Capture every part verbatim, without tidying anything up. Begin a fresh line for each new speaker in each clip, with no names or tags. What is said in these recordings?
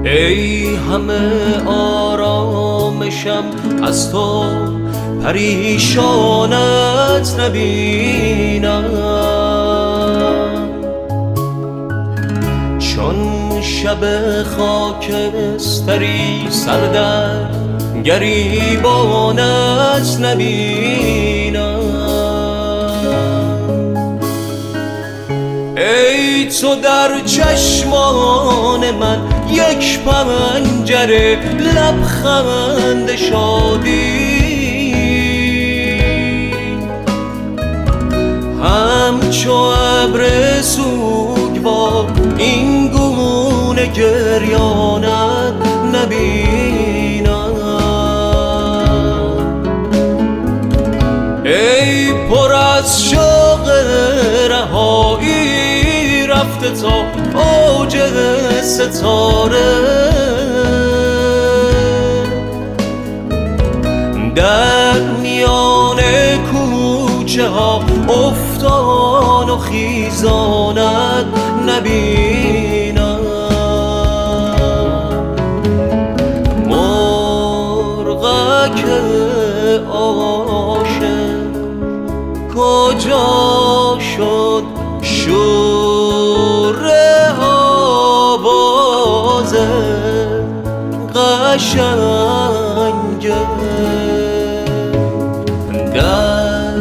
ای همه آرامشم از تو پریشانت نبینم، چون شب خاکستری سردر گریبانت نبینم. ای تو در چشمان من یک پنجره لبخند شادی، همچو ابر سوگوار این گونه گریانت نبینم. ای پر از شوق رهایی رفته تا اوج ستاره، در میان کوچه ها افتان و خیزانت نبینم. مرغک عاشق کجا شد؟ شور آواز قشنگ در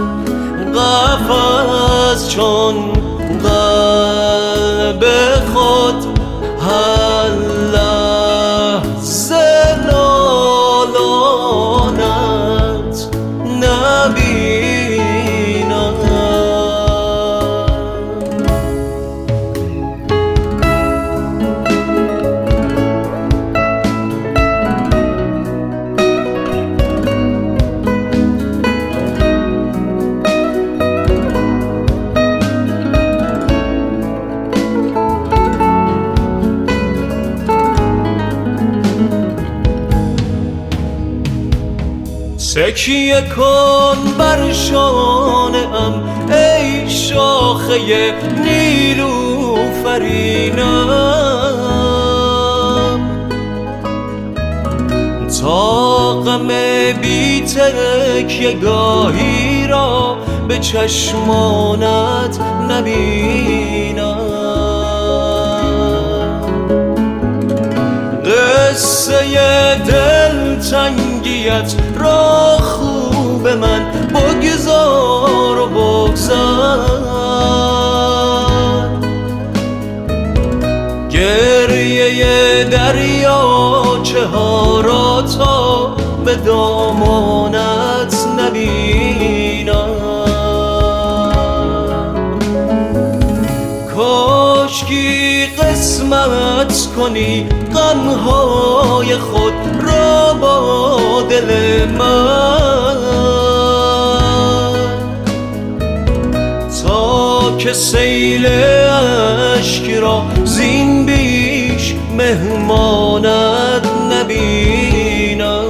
قفس، چون قلب خود هر لحظه نالانت نبینم. تکیه کن بر شانه‌ام ای شاخه نیلوفرینم، تا غم بی تکیه گاهی را به چشمانت نبینم. قصه دلتنگیت را خوب من بگذار و بگذر، گریه دریاچه ها را تا به دامانت نبینم. کاشکی قسمت کنی غمهای خود را با دل من، تا که سیل اشک را زین بیش مهمانت نبینم.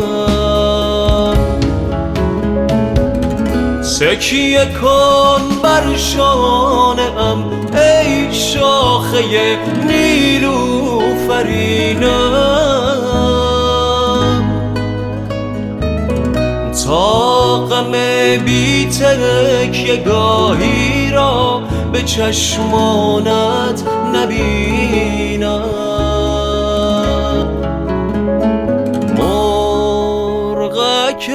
تکیه کن بر شانه‌ام ای شاخه نیلوفرینم، تا غم بی تکیه گاهی را به چشمانت نبینم. مرغک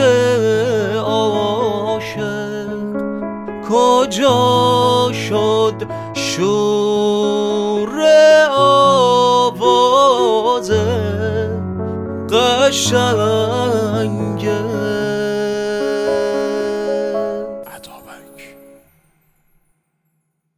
کجا شد؟ شور آواز قشنگ